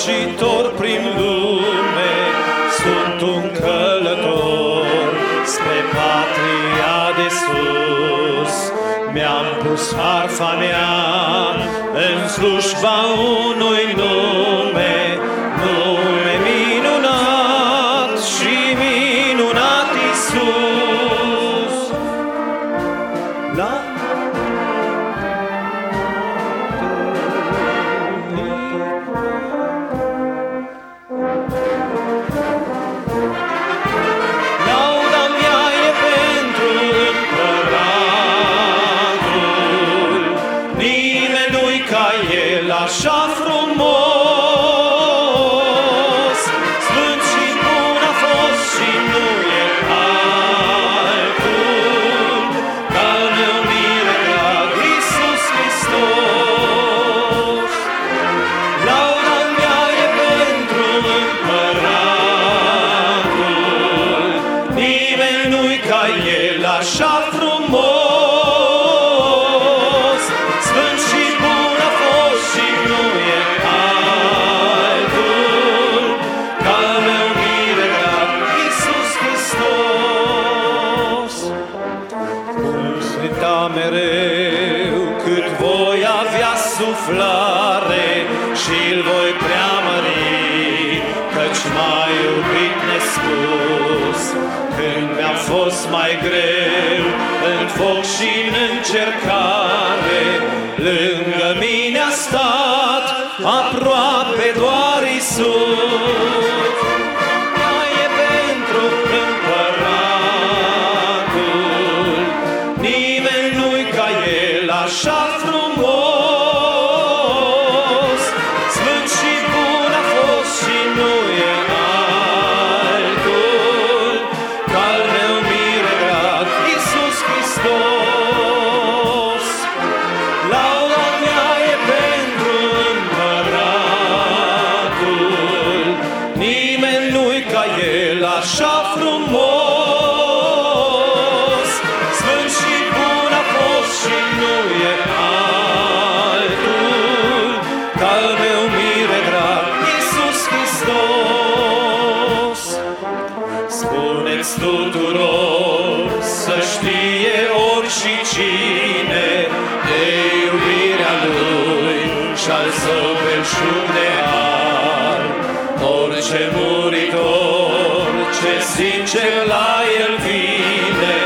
strălucitor prin lume, sunt un călător spre patria de sus. Mi-am pus harfa mea în slujba unui nume, nume minunat și minunat Iisus. Lauda mea e pentru Împăratul, nimeni nu-i ca El așa frumos. Sfânt și bun a fost și nu e altul, ca al meu mire drag Iisus Hristos. Lauda mea e pentru Împăratul, nimeni nu-i ca El așa frumos. Sfânt și bun a fost și nu e altul, ca al meu mire drag Iisus Hristos. Îmi strita mereu cât voi avea suflare și-l voi preamări, căci m-a iubit nespus. Când mi-a fost mai greu în foc și în încercare, lângă mine a stat aproape doar Iisus. Mea e pentru Împăratul, nimeni nu-i ca El așa frumos. Sfânt și bun a fost și nu e altul, ca al meu mire drag Iisus Hristos. Lauda mea e pentru Împăratul, nimeni nu-i ca El așa frumos. Sfânt și bun a fost și nu e altul, ca al meu mire drag Iisus Hristos. Spuneți tuturor să știe ori și cine de iubirea Lui și-al său belșug de har. Orice muritor ce sincer la El vine,